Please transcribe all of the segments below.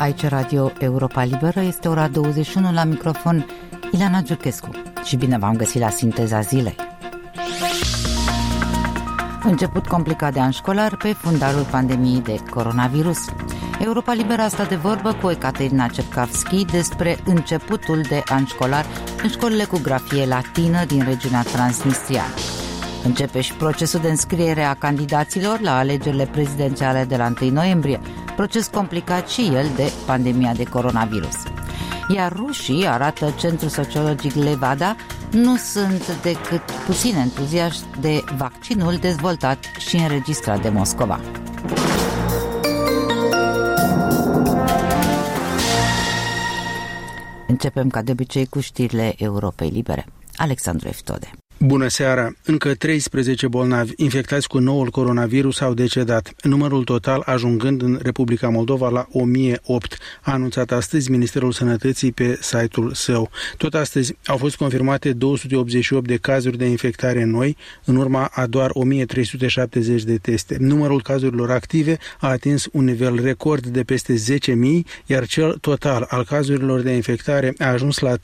aici Radio Europa Liberă, este ora 21 la microfon Ileana Giurchescu și bine v-am găsit la Sinteza Zilei. Început complicat de an școlar pe fundalul pandemiei de coronavirus. Europa Liberă a stat de vorbă cu Ecaterina Cercavski despre începutul de an școlar în școlile cu grafie latină din regiunea Transnistria. Începe și procesul de înscriere a candidaților la alegerile prezidențiale de la 1 noiembrie, proces complicat și el de pandemia de coronavirus. Iar rușii, arată Centrul Sociologic Levada, nu sunt decât puțin entuziaști de vaccinul dezvoltat și înregistrat de Moscova. Începem ca de obicei cu știrile Europei Libere. Alexandru Eftode. Bună seara! Încă 13 bolnavi infectați cu noul coronavirus au decedat, numărul total ajungând în Republica Moldova la 1008, a anunțat astăzi Ministerul Sănătății pe site-ul său. Tot astăzi au fost confirmate 288 de cazuri de infectare noi, în urma a doar 1370 de teste. Numărul cazurilor active a atins un nivel record de peste 10.000, iar cel total al cazurilor de infectare a ajuns la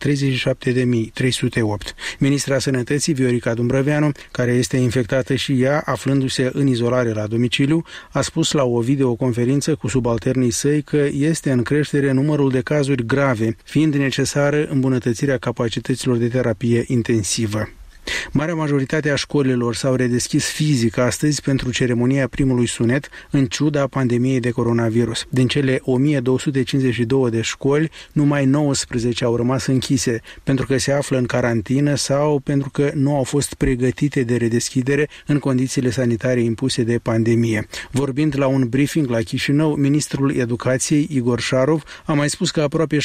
37.308. Ministra Sănătății Viorica Dumbrăveanu, care este infectată și ea, aflându-se în izolare la domiciliu, a spus la o videoconferință cu subalternii săi că este în creștere numărul de cazuri grave, fiind necesară îmbunătățirea capacităților de terapie intensivă. Marea majoritate a școlilor s-au redeschis fizic astăzi pentru ceremonia primului sunet, în ciuda pandemiei de coronavirus. Din cele 1252 de școli, numai 19 au rămas închise, pentru că se află în carantină sau pentru că nu au fost pregătite de redeschidere în condițiile sanitare impuse de pandemie. Vorbind la un briefing la Chișinău, ministrul educației, Igor Șarov, a mai spus că aproape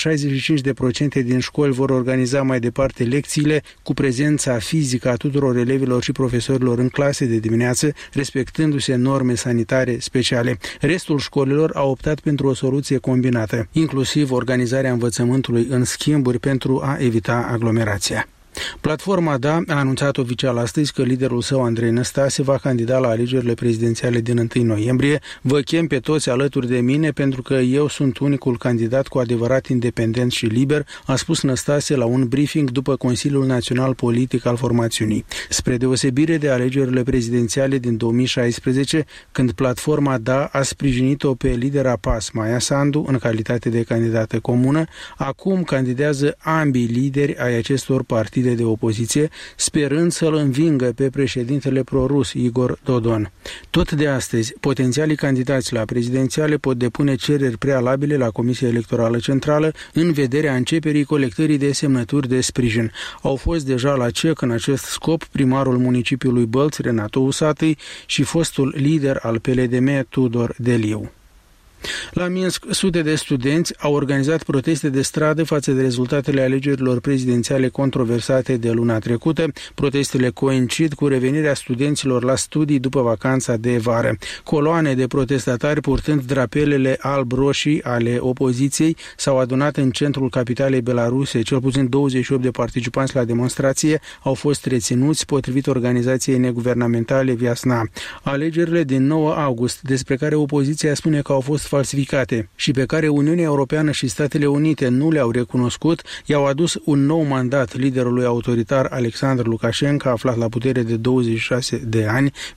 65% din școli vor organiza mai departe lecțiile cu prezența fizică a tuturor elevilor și profesorilor în clase de dimineață, respectându-se norme sanitare speciale. Restul școlilor au optat pentru o soluție combinată, inclusiv organizarea învățământului în schimburi pentru a evita aglomerația. Platforma DA a anunțat oficial astăzi că liderul său, Andrei Năstase, va candida la alegerile prezidențiale din 1 noiembrie. Vă chem pe toți alături de mine pentru că eu sunt unicul candidat cu adevărat independent și liber, a spus Năstase la un briefing după Consiliul Național Politic al formațiunii. Spre deosebire de alegerile prezidențiale din 2016, când platforma DA a sprijinit-o pe lidera PAS, Maia Sandu, în calitate de candidată comună, acum candidează ambii lideri ai acestor partide de opoziție, sperând să-l învingă pe președintele prorus Igor Dodon. Tot de astăzi, potențialii candidați la prezidențiale pot depune cereri prealabile la Comisia Electorală Centrală în vederea începerii colectării de semnături de sprijin. Au fost deja la CEC în acest scop primarul municipiului Bălți, Renato Usatăi, și fostul lider al PLDM, Tudor Deliu. La Minsk, sute de studenți au organizat proteste de stradă față de rezultatele alegerilor prezidențiale controversate de luna trecută. Protestele coincid cu revenirea studenților la studii după vacanța de vară. Coloane de protestatari purtând drapelele alb-roșii ale opoziției s-au adunat în centrul capitalei Belaruse. Cel puțin 28 de participanți la demonstrație au fost reținuți, potrivit organizației neguvernamentale Viasna. Alegerile din 9 august, despre care opoziția spune că au fost falsificate și pe care Uniunea Europeană și Statele Unite nu le-au recunoscut, i-au adus un nou mandat liderului autoritar Alexandru Lukashenko, aflat la putere de 26 de ani.